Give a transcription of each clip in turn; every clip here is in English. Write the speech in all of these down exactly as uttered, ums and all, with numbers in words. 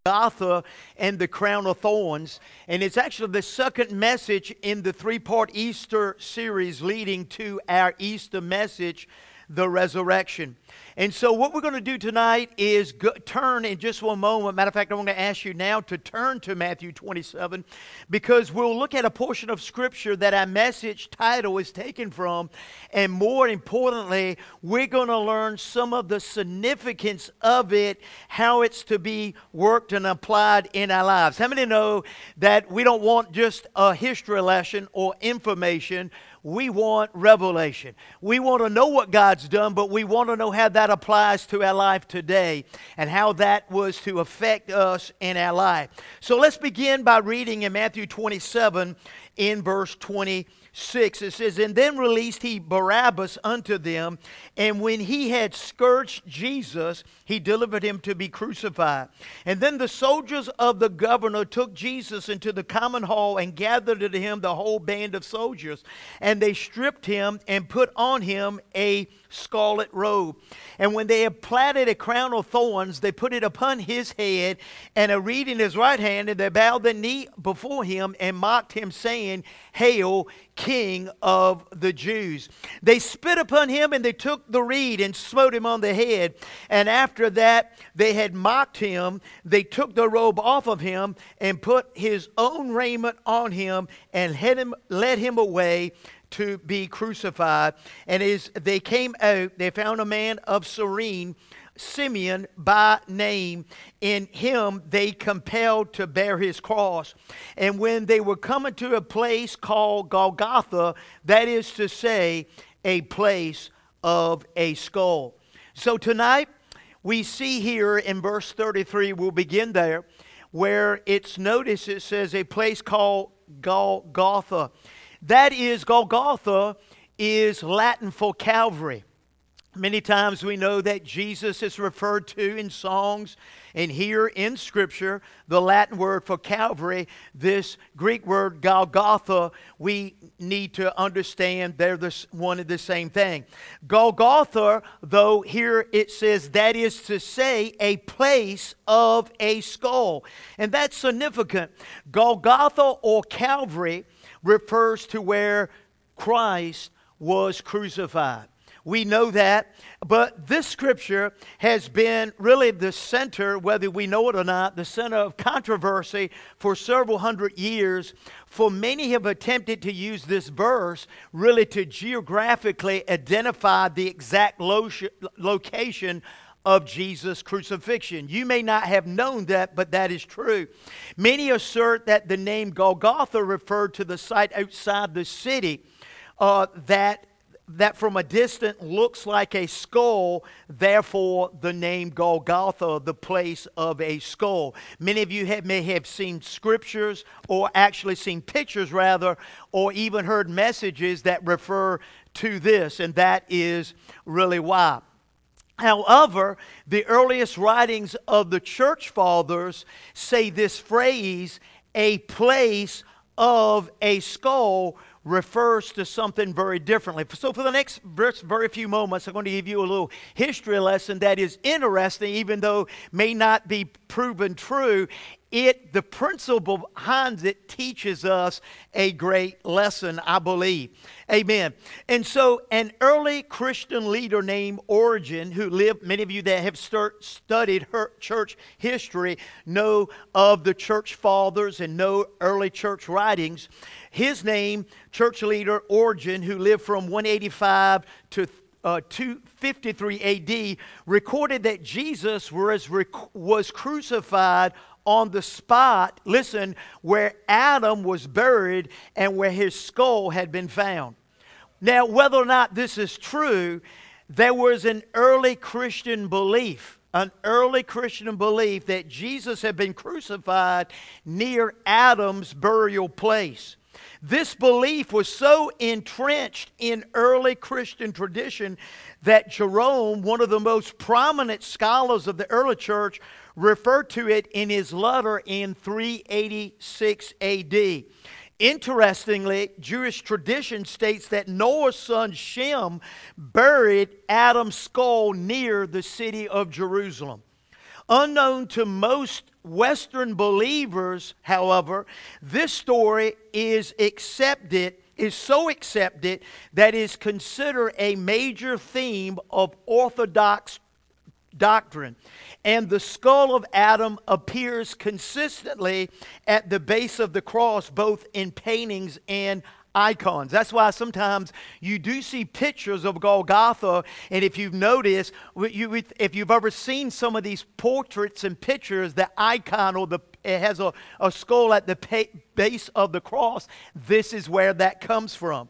Golgotha and the crown of thorns. And it's actually the second message in the three-part Easter series leading to our Easter message, the resurrection. And so what we're going to do tonight is go, turn in just one moment. Matter of fact, I'm going to ask you now to turn to Matthew twenty-seven, because we'll look at a portion of Scripture that our message title is taken from. And more importantly, we're going to learn some of the significance of it, how it's to be worked and applied in our lives. How many know that we don't want just a history lesson or information? We want revelation. We want to know what God's done, but we want to know how that applies to our life today and how that was to affect us in our life. So let's begin by reading in Matthew twenty-seven in verse twenty-six. It says, "And then released he Barabbas unto them, and when he had scourged Jesus, he delivered him to be crucified. And then the soldiers of the governor took Jesus into the common hall and gathered to him the whole band of soldiers. And they stripped him and put on him a scarlet robe. And when they had platted a crown of thorns, they put it upon his head, and a reed in his right hand, and they bowed their knee before him and mocked him, saying, Hail, King of the Jews. They spit upon him, and they took the reed and smote him on the head. And after that they had mocked him, they took the robe off of him and put his own raiment on him and led him, led him away to be crucified. And as they came out, they found a man of Cyrene, Simeon by name. In him they compelled to bear his cross. And when they were coming to a place called Golgotha, that is to say, a place of a skull. So tonight we see here in verse thirty-three, we'll begin there, where it's noticed it says a place called Golgotha. That is, Golgotha is Latin for Calvary. Many times we know that Jesus is referred to in songs, and here in Scripture, the Latin word for Calvary, this Greek word Golgotha, we need to understand they're the, one and the same thing. Golgotha, though here it says, that is to say, a place of a skull. And that's significant. Golgotha or Calvary refers to where Christ was crucified. We know that, but this scripture has been really the center, whether we know it or not, the center of controversy for several hundred years. For many have attempted to use this verse really to geographically identify the exact lo- location of Jesus' crucifixion. You may not have known that, but that is true. Many assert that the name Golgotha referred to the site outside the city uh, that that from a distance looks like a skull, therefore the name Golgotha, the place of a skull. Many of you have, may have seen scriptures, or actually seen pictures rather, or even heard messages that refer to this, and that is really why. However, the earliest writings of the church fathers say this phrase, a place of a skull, refers to something very differently. So for the next very few moments, I'm going to give you a little history lesson that is interesting, even though may not be proven true. It, the principle behind it teaches us a great lesson, I believe. Amen. And so an early Christian leader named Origen, who lived, many of you that have start, studied her church history know of the church fathers and know early church writings. His name, church leader Origen, who lived from one eighty-five to Uh, two fifty-three A D, recorded that Jesus was, rec- was crucified on the spot, listen, where Adam was buried and where his skull had been found. Now, whether or not this is true, there was an early Christian belief, an early Christian belief that Jesus had been crucified near Adam's burial place. This belief was so entrenched in early Christian tradition that Jerome, one of the most prominent scholars of the early church, referred to it in his letter in three eighty-six A D. Interestingly, Jewish tradition states that Noah's son Shem buried Adam's skull near the city of Jerusalem. Unknown to most Western believers, however, this story is accepted, is so accepted that is considered a major theme of Orthodox doctrine. And the skull of Adam appears consistently at the base of the cross, both in paintings and icons. That's why sometimes you do see pictures of Golgotha, and if you've noticed, you, if you've ever seen some of these portraits and pictures, the icon or the it has a, a skull at the pa- base of the cross, this is where that comes from.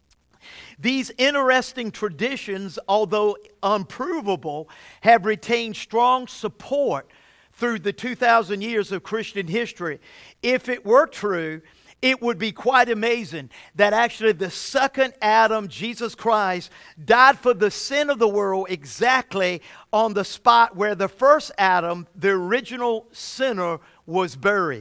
These interesting traditions, although unprovable, have retained strong support through the two thousand years of Christian history. If it were true, it would be quite amazing that actually the second Adam, Jesus Christ, died for the sin of the world exactly on the spot where the first Adam, the original sinner, was buried.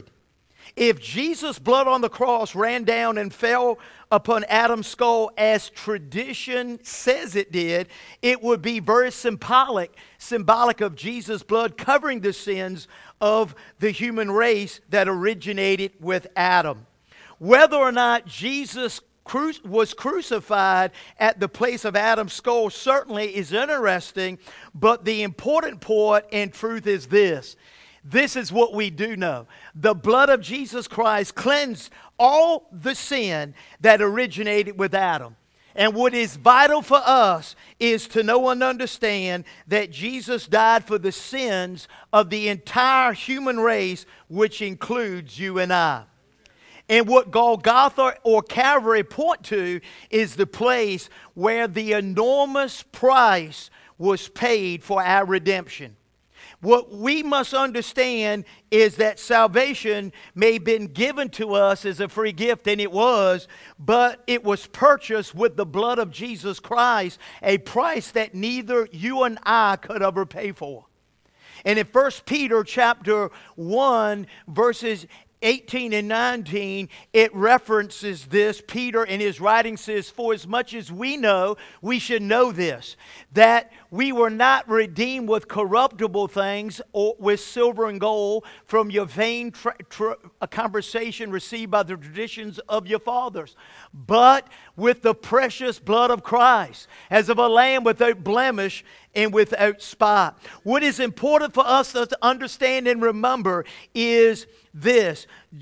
If Jesus' blood on the cross ran down and fell upon Adam's skull as tradition says it did, it would be very symbolic, symbolic of Jesus' blood covering the sins of the human race that originated with Adam. Whether or not Jesus cru- was crucified at the place of Adam's skull certainly is interesting, but the important point and truth is this. This is what we do know. The blood of Jesus Christ cleansed all the sin that originated with Adam. And what is vital for us is to know and understand that Jesus died for the sins of the entire human race, which includes you and I. And what Golgotha or Calvary point to is the place where the enormous price was paid for our redemption. What we must understand is that salvation may have been given to us as a free gift, and it was, but it was purchased with the blood of Jesus Christ, a price that neither you and I could ever pay for. And in First Peter chapter one, verses eighteen and nineteen, it references this. Peter in his writing says, "For as much as we know, we should know this, that we were not redeemed with corruptible things or with silver and gold from your vain tra- tra- a conversation received by the traditions of your fathers, but with the precious blood of Christ, as of a lamb without blemish and without spot." What is important for us to understand and remember is this: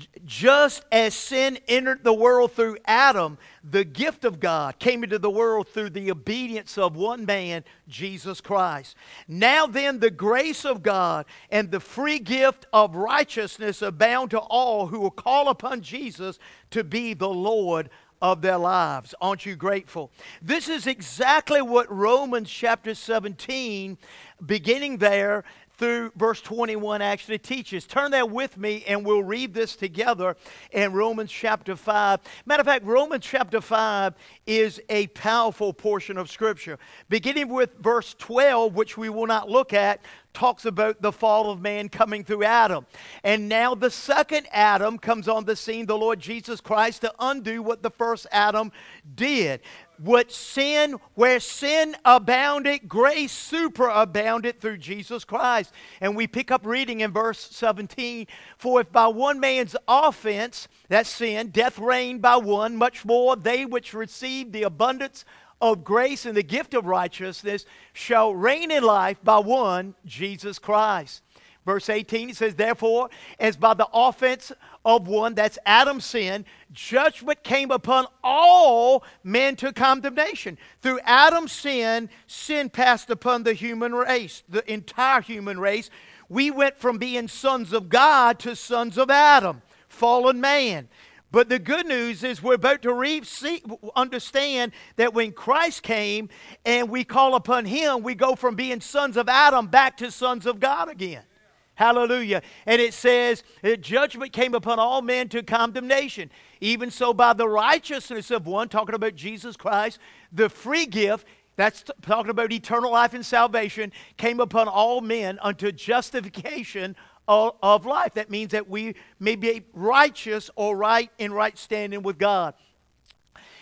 just as sin entered the world through Adam, the gift of God came into the world through the obedience of one man, Jesus Christ. Now then, the grace of God and the free gift of righteousness abound to all who will call upon Jesus to be the Lord of their lives. Aren't you grateful? This is exactly what Romans chapter seventeen, beginning there through verse twenty-one, actually teaches. Turn there with me and we'll read this together in Romans chapter five. Matter of fact, Romans chapter five is a powerful portion of Scripture. Beginning with verse twelve, which we will not look at, talks about the fall of man coming through Adam. And now the second Adam comes on the scene, the Lord Jesus Christ, to undo what the first Adam did. What sin, where sin abounded, grace superabounded through Jesus Christ. And we pick up reading in verse seventeen, "For if by one man's offense," that's sin, "death reigned by one, much more they which received the abundance of grace and the gift of righteousness shall reign in life by one, Jesus Christ." Verse eighteen, it says, "Therefore, as by the offense of one," that's Adam's sin, "judgment came upon all men to condemnation." Through Adam's sin, sin passed upon the human race, the entire human race. We went from being sons of God to sons of Adam, fallen man. But the good news is we're about to re- see, understand that when Christ came and we call upon Him, we go from being sons of Adam back to sons of God again. Hallelujah. And it says that judgment came upon all men to condemnation. Even so, by the righteousness of one, talking about Jesus Christ, the free gift, that's t- talking about eternal life and salvation, came upon all men unto justification of, of life. That means that we may be righteous or right in right standing with God.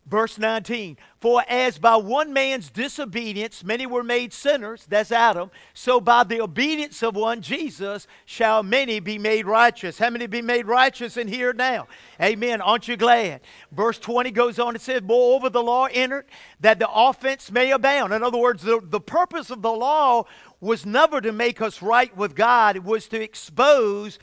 Verse nineteen, for as by one man's disobedience many were made sinners, that's Adam, so by the obedience of one, Jesus, shall many be made righteous. How many be made righteous in here now? Amen. Aren't you glad? Verse twenty goes on, it says, moreover the law entered that the offense may abound. In other words, the, the purpose of the law was never to make us right with God. It was to expose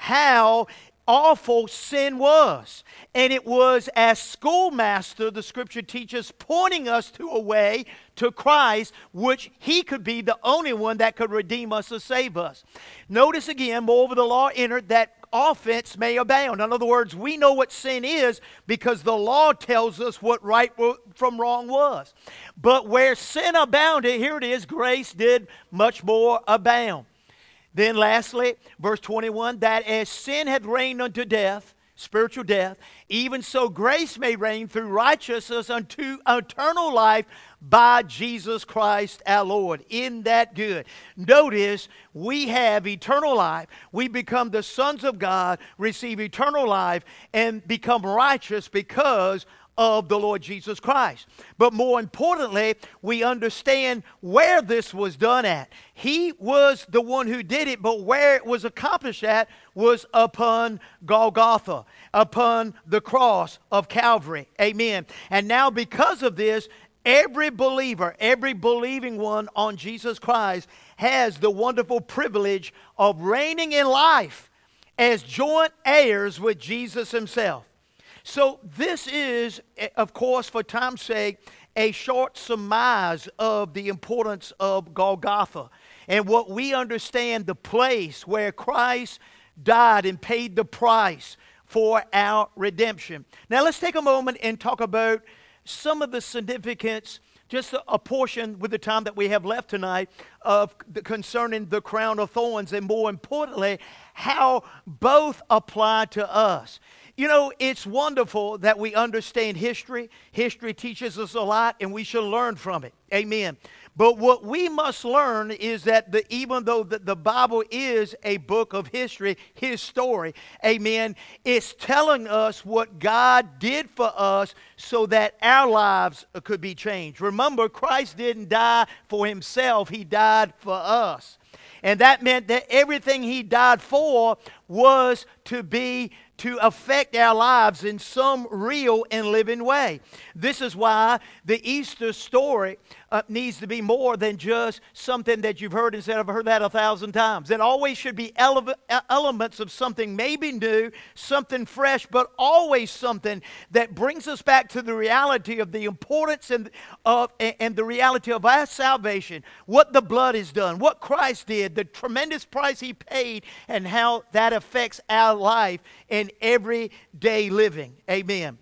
how awful sin was. And it was as schoolmaster, the scripture teaches, pointing us to a way to Christ, which he could be the only one that could redeem us or save us. Notice again, moreover the law entered that offense may abound. In other words, we know what sin is because the law tells us what right from wrong was. But where sin abounded, here it is, grace did much more abound. Then lastly, verse twenty-one, that as sin hath reigned unto death, spiritual death, even so grace may reign through righteousness unto eternal life by Jesus Christ our Lord. Isn't that good? Notice, we have eternal life. We become the sons of God, receive eternal life, and become righteous because of the Lord Jesus Christ. But more importantly, we understand where this was done at. He was the one who did it, but where it was accomplished at was upon Golgotha, upon the cross of Calvary. Amen. And now because of this, every believer, every believing one on Jesus Christ has the wonderful privilege of reigning in life as joint heirs with Jesus himself. So this is, of course, for time's sake, a short surmise of the importance of Golgotha and what we understand the place where Christ died and paid the price for our redemption. Now let's take a moment and talk about some of the significance, just a, a portion with the time that we have left tonight, of the, concerning the crown of thorns, and more importantly, how both apply to us. You know, it's wonderful that we understand history. History teaches us a lot, and we should learn from it. Amen. But what we must learn is that the, even though the, the Bible is a book of history, his story, amen, it's telling us what God did for us so that our lives could be changed. Remember, Christ didn't die for himself. He died for us. And that meant that everything he died for was to be to affect our lives in some real and living way. This is why the Easter story uh, needs to be more than just something that you've heard and said, I've heard that a thousand times. It always should be ele- elements of something maybe new, something fresh, but always something that brings us back to the reality of the importance and, of, and the reality of our salvation, what the blood has done, what Christ did, the tremendous price he paid, and how that affects our life and everyday living. Amen.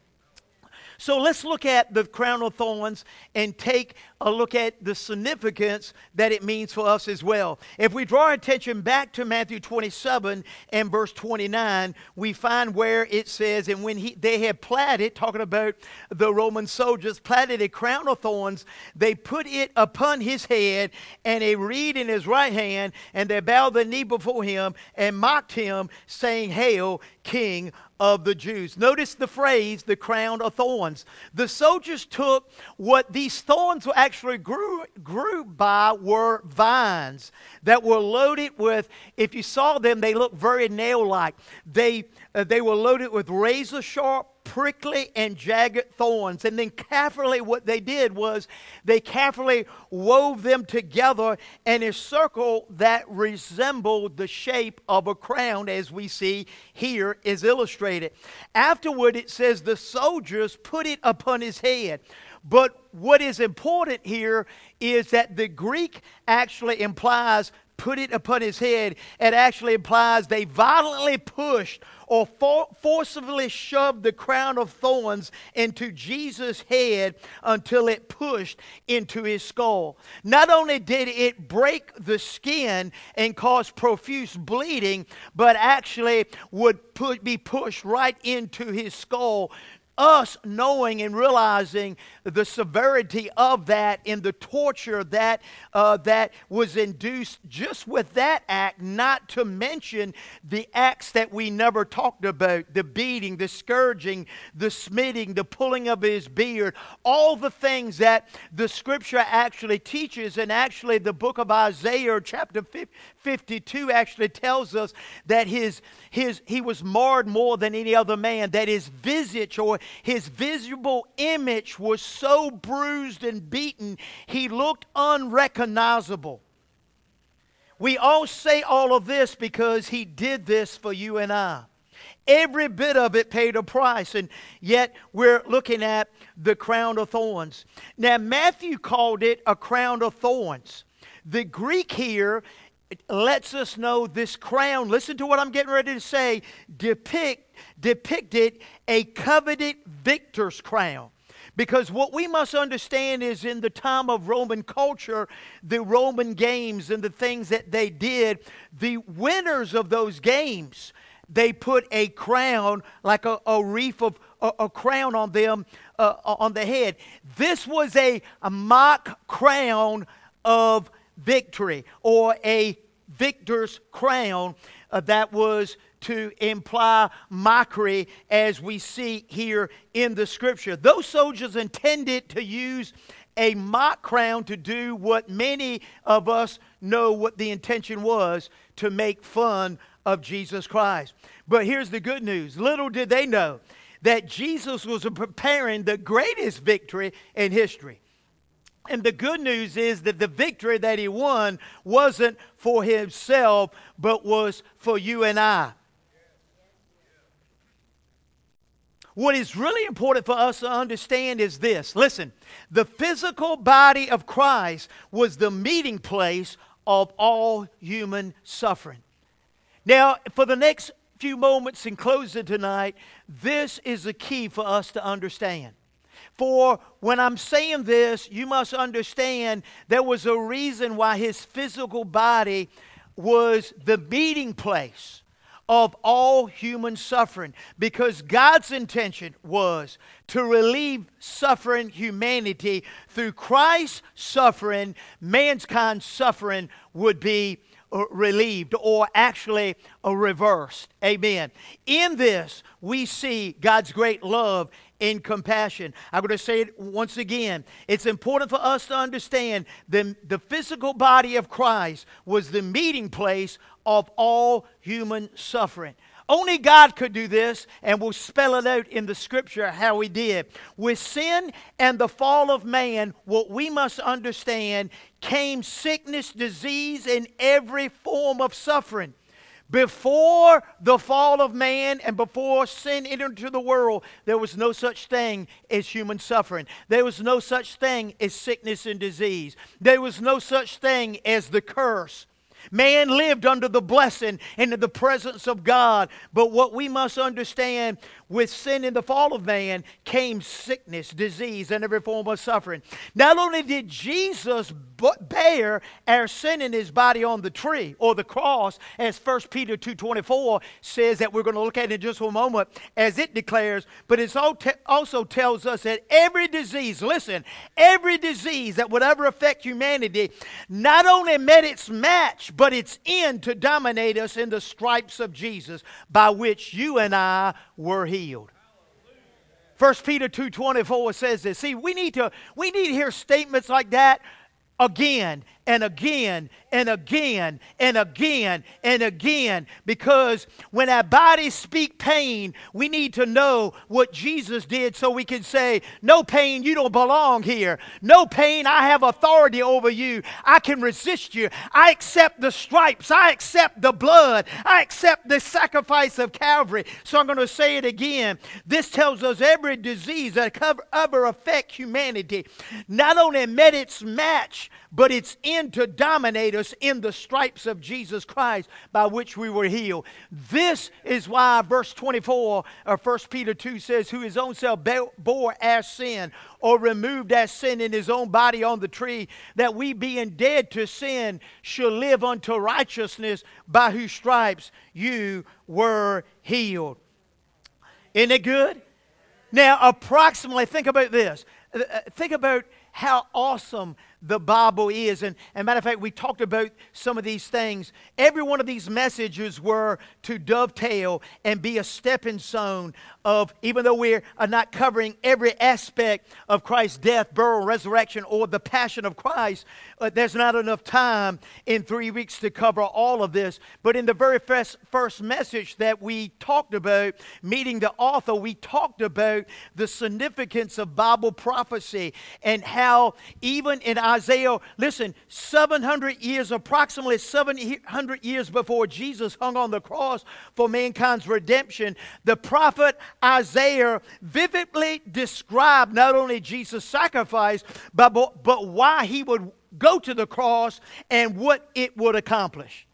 So let's look at the crown of thorns and take a look at the significance that it means for us as well. If we draw our attention back to Matthew twenty-seven and verse twenty-nine, we find where it says, and when he, they had platted, talking about the Roman soldiers, platted a crown of thorns, they put it upon his head and a reed in his right hand, and they bowed the knee before him and mocked him, saying, Hail, King of the Jews. Notice the phrase, the crown of thorns. The soldiers took what these thorns actually grew, grew by were vines that were loaded with, if you saw them, they looked very nail-like. They, uh, they were loaded with razor-sharp, prickly and jagged thorns. And then carefully what they did was they carefully wove them together in a circle that resembled the shape of a crown, as we see here is illustrated. Afterward it says the soldiers put it upon his head. But what is important here is that the Greek actually implies put it upon his head. It actually implies they violently pushed or for- forcibly shoved the crown of thorns into Jesus' head until it pushed into his skull. Not only did it break the skin and cause profuse bleeding, but actually would put, be pushed right into his skull, us knowing and realizing the severity of that and the torture that uh, that was induced just with that act, not to mention the acts that we never talked about, the beating, the scourging, the smiting, the pulling of his beard, all the things that the Scripture actually teaches. And actually the book of Isaiah chapter fifty-two actually tells us that his his he was marred more than any other man, that his visage or his visible image was so bruised and beaten, he looked unrecognizable. We all say all of this because he did this for you and I. Every bit of it paid a price, and yet we're looking at the crown of thorns. Now, Matthew called it a crown of thorns. The Greek here lets us know this crown, listen to what I'm getting ready to say, depict depicted a coveted victor's crown. Because what we must understand is in the time of Roman culture, the Roman games and the things that they did, the winners of those games, they put a crown, like a, a wreath of a, a crown on them, uh, on the head. This was a, a mock crown of victory, or a victor's crown uh, that was to imply mockery, as we see here in the Scripture. Those soldiers intended to use a mock crown to do what many of us know what the intention was, to make fun of Jesus Christ. But here's the good news. Little did they know that Jesus was preparing the greatest victory in history. And the good news is that the victory that he won wasn't for himself, but was for you and I. What is really important for us to understand is this. Listen, the physical body of Christ was the meeting place of all human suffering. Now, for the next few moments in closing tonight, this is the key for us to understand. For when I'm saying this, you must understand there was a reason why his physical body was the meeting place of all human suffering, because God's intention was to relieve suffering humanity. Through Christ's suffering, mankind's suffering would be relieved, or actually uh, reversed. Amen. In this, we see God's great love and compassion. I'm going to say it once again. It's important for us to understand the, the physical body of Christ was the meeting place of all human suffering. Only God could do this, and we'll spell it out in the Scripture how he did. With sin and the fall of man, what we must understand, came sickness, disease, and every form of suffering. Before the fall of man and before sin entered into the world, there was no such thing as human suffering. There was no such thing as sickness and disease. There was no such thing as the curse. Man lived under the blessing and in the presence of God. But what we must understand, with sin in the fall of man came sickness, disease, and every form of suffering. Not only did Jesus bear our sin in his body on the tree or the cross, as First Peter two twenty-four says that we're going to look at in just a moment, as it declares, but it also tells us that every disease, listen, every disease that would ever affect humanity not only met its match, but its end to dominate us in the stripes of Jesus, by which you and I were healed. First Peter two twenty-four says this. See, we need to we need to hear statements like that again and again and again and again and again, because when our bodies speak pain, we need to know what Jesus did, so we can say, no pain, you don't belong here. No pain, I have authority over you. I can resist you. I accept the stripes. I accept the blood. I accept the sacrifice of Calvary. So I'm going to say it again. This tells us every disease that ever affect humanity not only met its match, but its end to dominate us in the stripes of Jesus Christ, by which we were healed. This is why verse twenty-four of First Peter two says, who his own self bore our sin, or removed our sin in his own body on the tree, that we being dead to sin should live unto righteousness, by whose stripes you were healed. Isn't it good? Now, approximately, think about this. Uh, uh, Think about how awesome the Bible is. And, and matter of fact, we talked about some of these things. Every one of these messages were to dovetail and be a stepping stone of, even though we are not covering every aspect of Christ's death, burial, resurrection, or the passion of Christ, uh, there's not enough time in three weeks to cover all of this. But in the very first, first message that we talked about, meeting the author, we talked about the significance of Bible prophecy and how even in Isaiah, listen, seven hundred years, approximately seven hundred years before Jesus hung on the cross for mankind's redemption, the prophet Isaiah vividly described not only Jesus' sacrifice, but, but, but why he would go to the cross and what it would accomplish.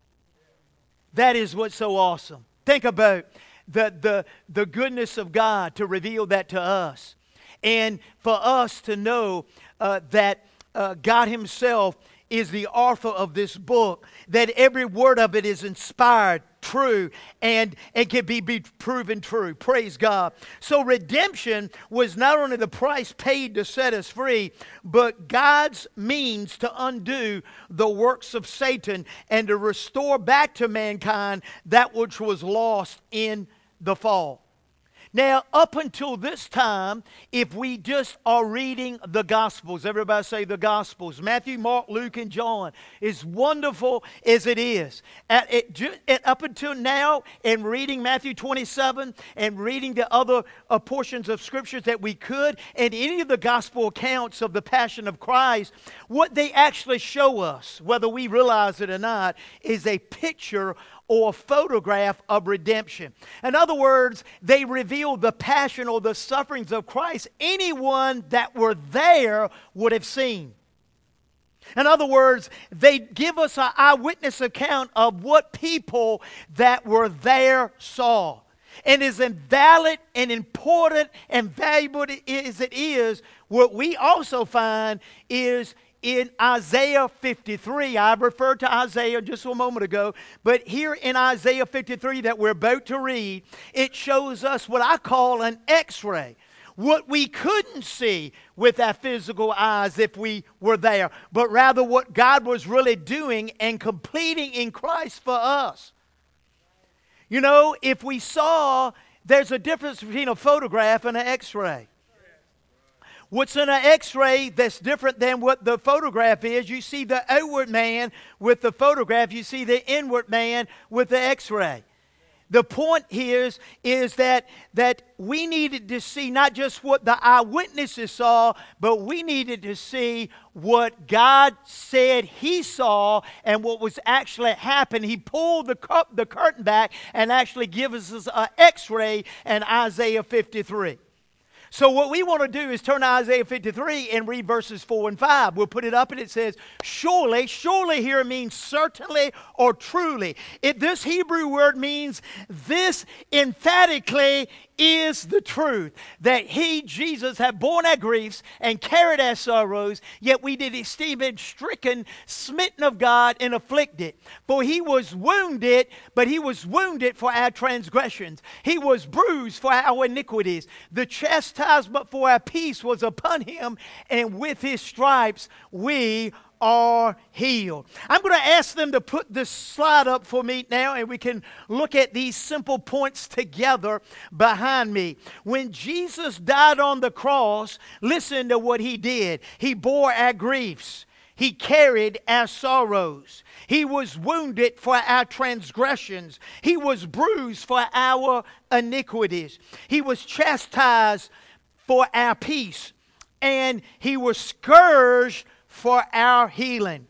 That is what's so awesome. Think about the, the, the goodness of God to reveal that to us. And for us to know uh, that uh, God himself is the author of this book, that every word of it is inspired, true, and, and can be, be proven true. Praise God. So redemption was not only the price paid to set us free, but God's means to undo the works of Satan and to restore back to mankind that which was lost in the fall. Now, up until this time, if we just are reading the Gospels, everybody say the Gospels, Matthew, Mark, Luke, and John, as wonderful as it is. At, it, at, up until now, in reading Matthew twenty-seven and reading the other uh, portions of Scriptures that we could, and any of the Gospel accounts of the Passion of Christ, what they actually show us, whether we realize it or not, is a picture or a photograph of redemption. In other words, they reveal the passion or the sufferings of Christ anyone that were there would have seen. In other words, they give us an eyewitness account of what people that were there saw. And as invalid and important and valuable as it is, what we also find is in Isaiah fifty-three, I referred to Isaiah just a moment ago, but here in Isaiah fifty-three that we're about to read, it shows us what I call an X-ray. What we couldn't see with our physical eyes if we were there, but rather what God was really doing and completing in Christ for us. You know, if we saw, there's a difference between a photograph and an X-ray. What's in an X-ray that's different than what the photograph is? You see the outward man with the photograph. You see the inward man with the X-ray. The point here is, is that, that we needed to see not just what the eyewitnesses saw, but we needed to see what God said he saw and what was actually happening. He pulled the, cu- the curtain back and actually gives us an X-ray in Isaiah fifty-three. So what we want to do is turn to Isaiah fifty-three and read verses four and five. We'll put it up and it says, surely, surely here means certainly or truly. It, this Hebrew word means this emphatically is the truth. That he, Jesus, had borne our griefs and carried our sorrows, yet we did esteem him stricken, smitten of God, and afflicted. For he was wounded, but he was wounded for our transgressions. He was bruised for our iniquities. The chastisement for our peace was upon him, and with his stripes we are healed. I'm going to ask them to put this slide up for me now, and we can look at these simple points together behind me. When Jesus died on the cross, listen to what he did. He bore our griefs. He carried our sorrows. He was wounded for our transgressions. He was bruised for our iniquities. He was chastised for our peace. And he was scourged for our healing.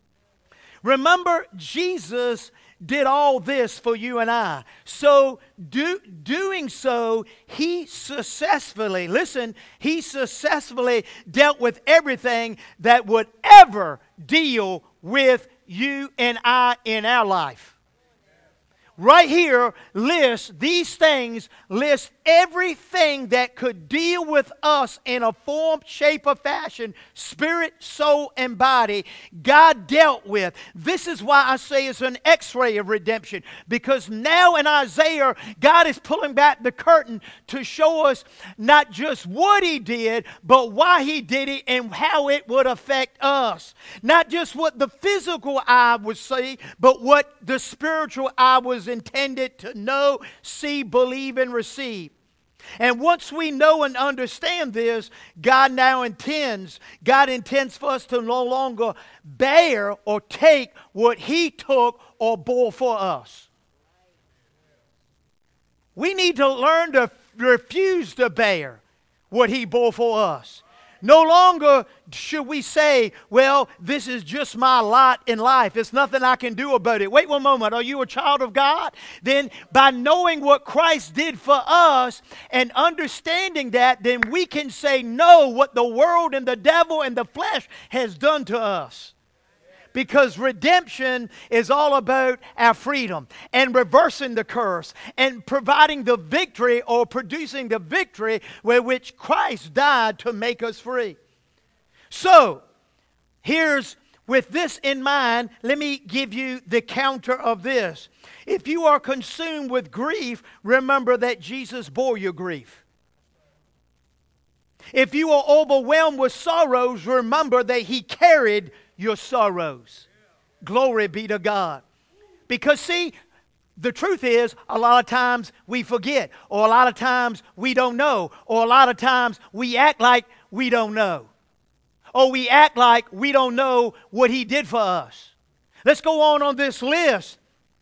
Remember, Jesus did all this for you and I. So do, doing so, he successfully, listen, he successfully dealt with everything that would ever deal with you and I in our life. right here lists these things, lists everything that could deal with us in a form, shape, or fashion, spirit, soul, and body, God dealt with. This is why I say it's an x-ray of redemption, because now in Isaiah, God is pulling back the curtain to show us not just what He did, but why He did it and how it would affect us. Not just what the physical eye would see, but what the spiritual eye was intended to know, see, believe, and receive. And once we know and understand this, God now intends, God intends for us to no longer bear or take what He took or bore for us. We need to learn to refuse to bear what He bore for us. No longer should we say, well, this is just my lot in life. There's nothing I can do about it. Wait one moment. Are you a child of God? Then by knowing what Christ did for us and understanding that, then we can say no what the world and the devil and the flesh has done to us. Because redemption is all about our freedom and reversing the curse and providing the victory or producing the victory where which Christ died to make us free. So, here's, with this in mind, let me give you the counter of this. If you are consumed with grief, remember that Jesus bore your grief. If you are overwhelmed with sorrows, remember that He carried your sorrows. Glory be to God. Because see, the truth is, a lot of times we forget, or a lot of times we don't know, or a lot of times we act like we don't know, or we act like we don't know what He did for us. Let's go on on this list.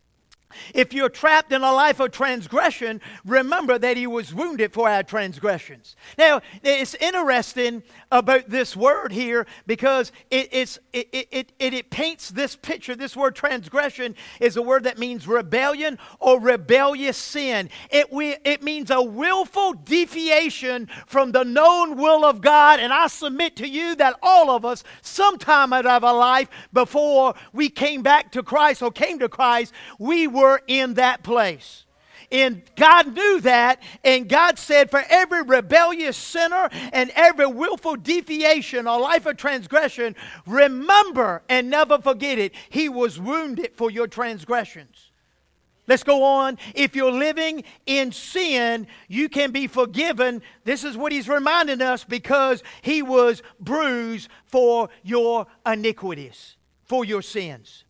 If you're trapped in a life of transgression, remember that He was wounded for our transgressions. Now, it's interesting about this word here because it, it's, it, it, it, it paints this picture. This word transgression is a word that means rebellion or rebellious sin. It, we, it means a willful deviation from the known will of God. And I submit to you that all of us, sometime out of our life before we came back to Christ or came to Christ, we were Were in that place. And God knew that, and God said for every rebellious sinner and every willful deviation or life of transgression, remember and never forget it. He was wounded for your transgressions. Let's go on. If you're living in sin, you can be forgiven. This is what He's reminding us, because He was bruised for your iniquities, for your sins.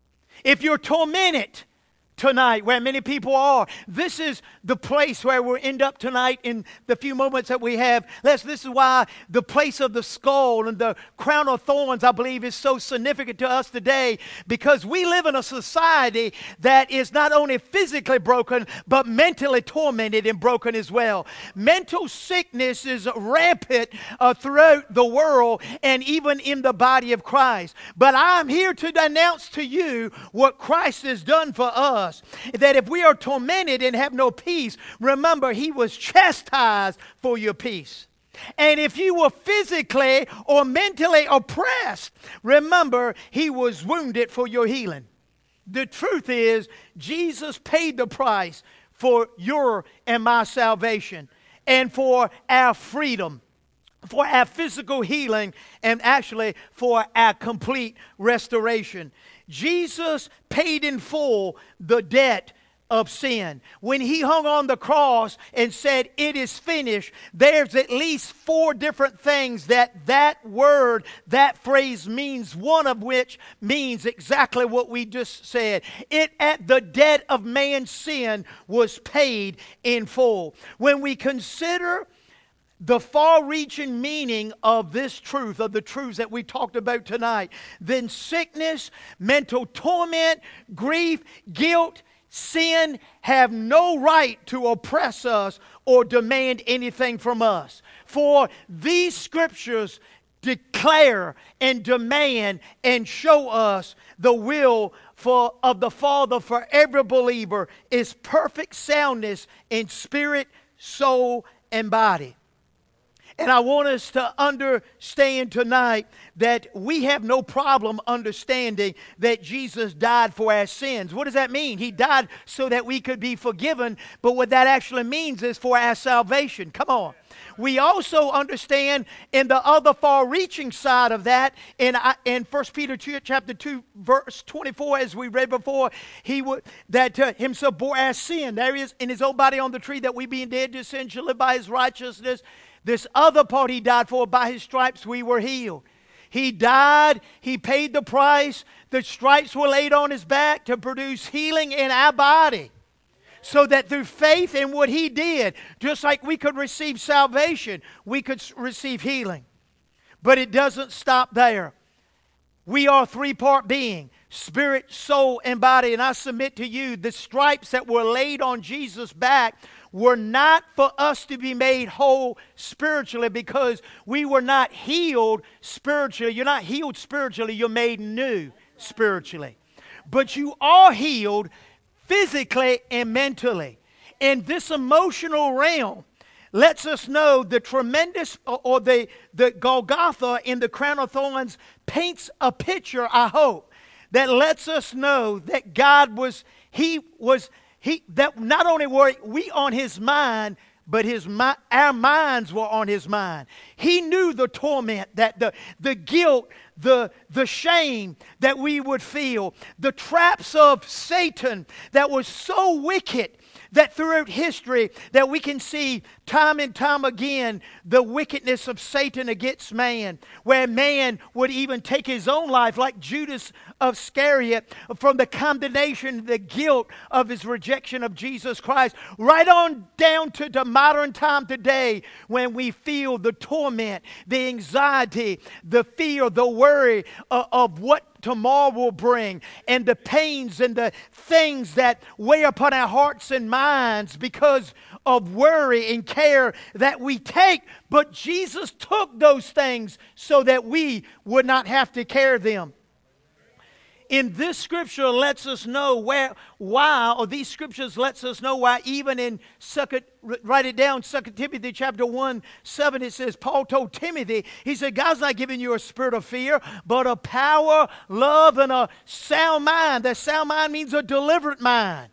If you're tormented tonight, where many people are, this is the place where we'll end up tonight in the few moments that we have. Let's, this is why the place of the skull and the crown of thorns, I believe, is so significant to us today, because we live in a society that is not only physically broken, but mentally tormented and broken as well. Mental sickness is rampant uh, throughout the world and even in the body of Christ. But I'm here to announce to you what Christ has done for us. That if we are tormented and have no peace, remember He was chastised for your peace. And if you were physically or mentally oppressed, remember He was wounded for your healing. The truth is, Jesus paid the price for your and my salvation and for our freedom, for our physical healing, and actually for our complete restoration. Jesus paid in full the debt of sin. When He hung on the cross and said, "It is finished," there's at least four different things that that word, that phrase means, one of which means exactly what we just said. It at the debt of man's sin was paid in full. When we consider the far-reaching meaning of this truth, of the truths that we talked about tonight, then sickness, mental torment, grief, guilt, sin have no right to oppress us or demand anything from us. For these scriptures declare and demand and show us the will for, of the Father for every believer is perfect soundness in spirit, soul, and body. And I want us to understand tonight that we have no problem understanding that Jesus died for our sins. What does that mean? He died so that we could be forgiven, but what that actually means is for our salvation. Come on. We also understand in the other far-reaching side of that, in, in First Peter two, chapter two, verse twenty-four, as we read before, he would that uh, himself bore our sin. There he is in his own body on the tree, that we being dead to sin should live by his righteousness. This other part he died for, by his stripes we were healed. He died, he paid the price, the stripes were laid on his back to produce healing in our body. So that through faith in what he did, just like we could receive salvation, we could receive healing. But it doesn't stop there. We are a three-part being, spirit, soul, and body. And I submit to you, the stripes that were laid on Jesus' back were not for us to be made whole spiritually, because we were not healed spiritually. You're not healed spiritually, you're made new spiritually. But you are healed physically and mentally. And this emotional realm lets us know the tremendous, or the, the Golgotha in the crown of thorns paints a picture, I hope, that lets us know that God was, he was, he, that not only were we on his mind, but his our minds were on his mind. He knew the torment, that the, the guilt, the, the shame that we would feel, the traps of Satan that was so wicked that throughout history that we can see time and time again the wickedness of Satan against man, where man would even take his own life, like Judas of Iscariot, from the condemnation, the guilt of his rejection of Jesus Christ, right on down to the modern time today, when we feel the torment, the anxiety, the fear, the worry of, of what tomorrow will bring, and the pains and the things that weigh upon our hearts and minds because of worry and care that we take. But Jesus took those things so that we would not have to carry them. In this scripture lets us know where, why, or these scriptures lets us know why, even in second, write it down, Second Timothy chapter one, seven, it says, Paul told Timothy, he said, God's not giving you a spirit of fear, but a power, love, and a sound mind. That sound mind means a deliberate mind.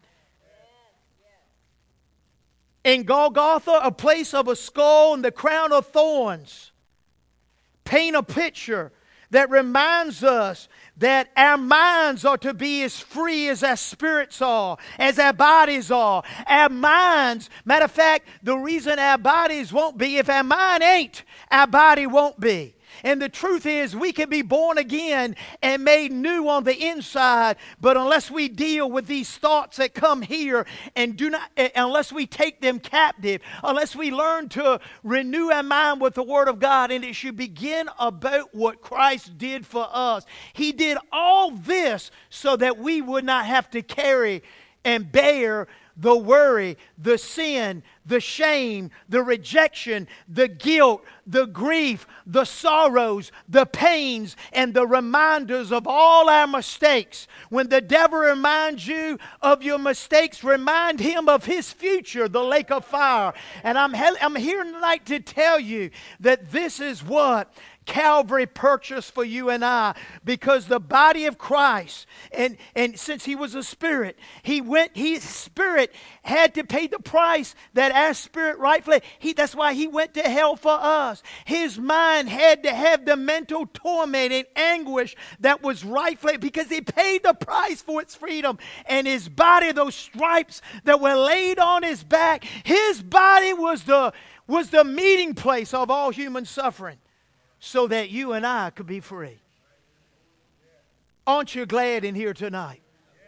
In Golgotha, a place of a skull and the crown of thorns, paint a picture that reminds us that our minds are to be as free as our spirits are, as our bodies are. Our minds, matter of fact, the reason our bodies won't be, if our mind ain't, our body won't be. And the truth is, we can be born again and made new on the inside, but unless we deal with these thoughts that come here, and do not, unless we take them captive, unless we learn to renew our mind with the Word of God, and it should begin about what Christ did for us. He did all this so that we would not have to carry and bear the worry, the sin, the shame, the rejection, the guilt, the grief, the sorrows, the pains, and the reminders of all our mistakes. When the devil reminds you of your mistakes, remind him of his future, the lake of fire. And I'm, I'm here tonight to tell you that this is what Calvary purchased for you and I, because the body of Christ, and, and since he was a spirit, he went, his spirit had to pay the price that our spirit rightfully, he, that's why he went to hell for us. His mind had to have the mental torment and anguish that was rightfully, because he paid the price for its freedom. And his body, those stripes that were laid on his back, his body was the, was the meeting place of all human suffering, so that you and I could be free. Aren't you glad in here tonight?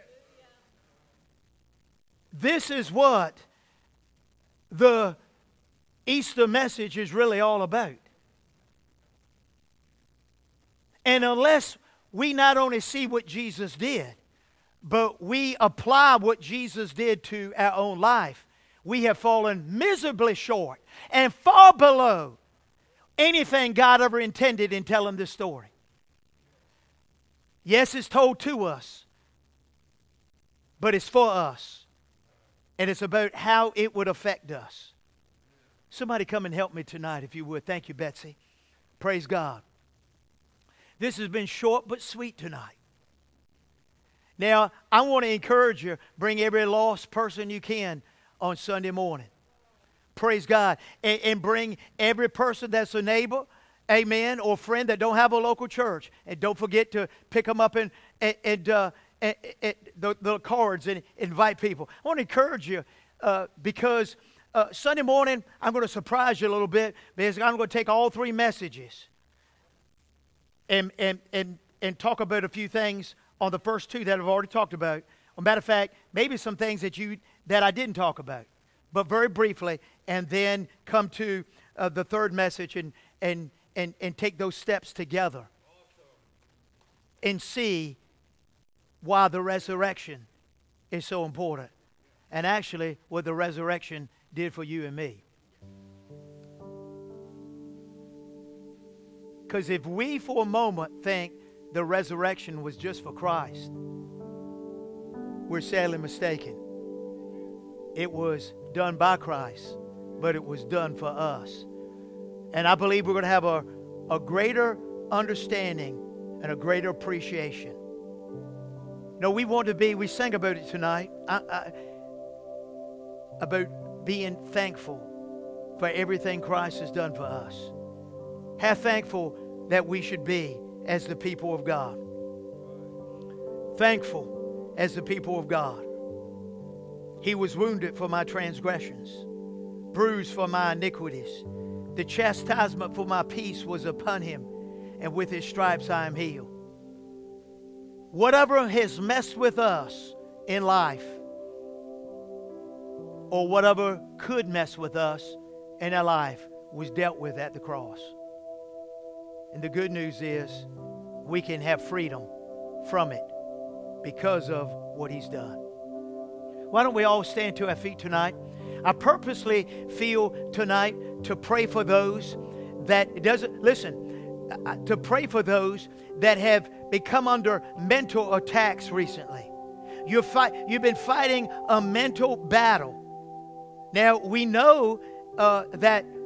This is what the Easter message is really all about. And unless we not only see what Jesus did, but we apply what Jesus did to our own life, we have fallen miserably short and far below anything God ever intended in telling this story. Yes, it's told to us, but it's for us. And it's about how it would affect us. Somebody come and help me tonight, if you would. Thank you, Betsy. Praise God. This has been short but sweet tonight. Now, I want to encourage you, bring every lost person you can on Sunday morning. Praise God. And, and bring every person that's a neighbor, amen, or friend that don't have a local church. And don't forget to pick them up and, and, and, uh, and, and the, the cards and invite people. I want to encourage you uh, because uh, Sunday morning, I'm going to surprise you a little bit because I'm going to take all three messages and, and, and, and talk about a few things on the first two that I've already talked about. As a matter of fact, maybe some things that you that I didn't talk about, but very briefly, and then come to uh, the third message and and and and take those steps together and see why the resurrection is so important, and actually what the resurrection did for you and me. Because if we for a moment think the resurrection was just for Christ, we're sadly mistaken. It was done by Christ, but it was done for us. And I believe we're going to have a, a greater understanding and a greater appreciation. No, we want to be, we sang about it tonight, I, I, about being thankful for everything Christ has done for us. How thankful that we should be as the people of God. Thankful as the people of God. He was wounded for my transgressions, bruised for my iniquities. The chastisement for my peace was upon him, and with his stripes I am healed. Whatever has messed with us in life, or whatever could mess with us in our life, was dealt with at the cross. And the good news is we can have freedom from it because of what he's done. Why don't we all stand to our feet tonight? I purposely feel tonight to pray for those that it doesn't, listen, to pray for those that have become under mental attacks recently. You're fight, you've been fighting a mental battle. Now, we know uh, that